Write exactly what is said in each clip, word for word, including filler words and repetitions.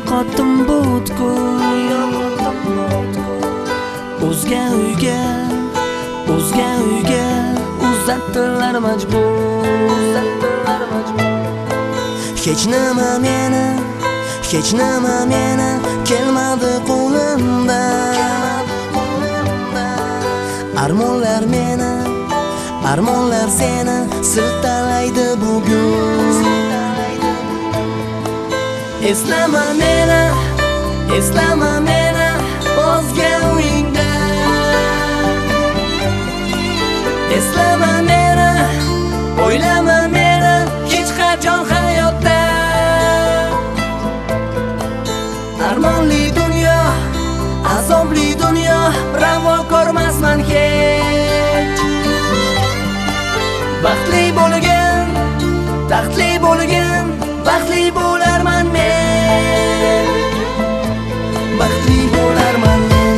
yo'qotdim butkul. O'zga uyga, o'zga uyga uzatdilar majbur. Hech nima meni, hech nima meni kelmadi qo'limdan. Armonlar meni, armonlar seni siltalaydi bugun. Eslama meni, eslama meni o'zga uyingda. Eslama meni, o'ylama meni hech qachon hayotda. Armonli dunyo, azobli dunyo, ravo ko'rmasman hech. Baxtli bo'lgan, taxtli bo'lgan, baxtli bo'larman men. Baxtli bo'larman men.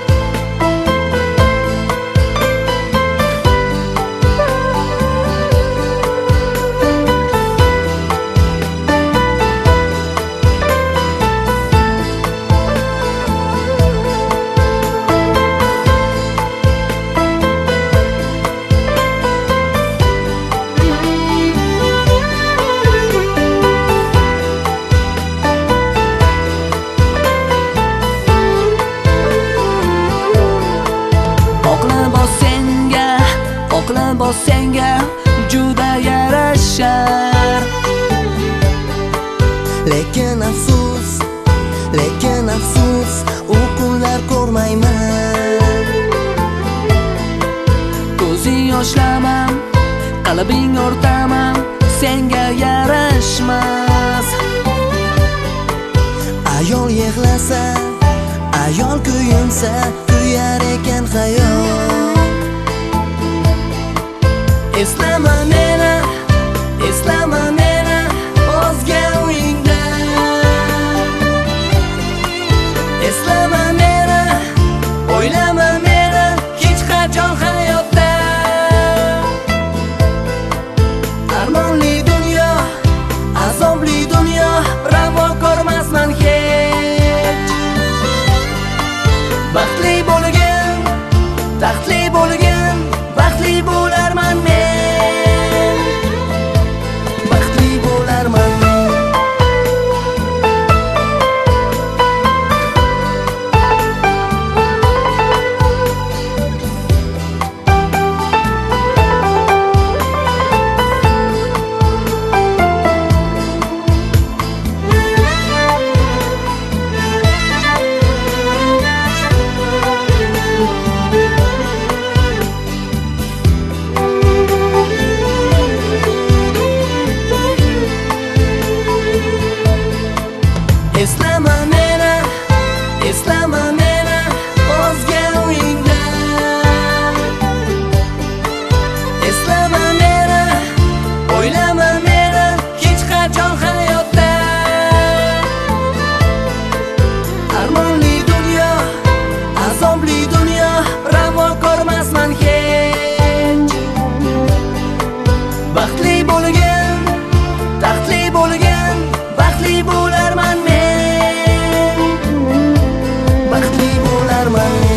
Oqlabos senga juda yarashar. Lekin afsus, lekin afsus, u kunlar ko'rmayman. Ko'zing yoshlamam, qalbing o'rtamam, senga yarashmas. Ayol yig'lasa, ayol kuyinsa, kuyar ekan hayot. Eslama meni, eslama meni o'zga uyingda. Eslama meni, o'ylama meni hech qachon hayotda. Armonli dunyo, azobli dunyo, ravo ko'rmasman hech. Baxtli bo'lgan, taxtli bo'lgan, baxtli bo'larman men. Eslama meni, eslama meni o'zga uyingda. Eslama meni, o'ylama meni hech qachon hayotda. Armonli dunyo, azobli dunyo, ravo ko'rmasman hech. Baxtli bo'lgan, taxtli bo'lgan, baxtli bo'larman men. Baxtli bo'larman.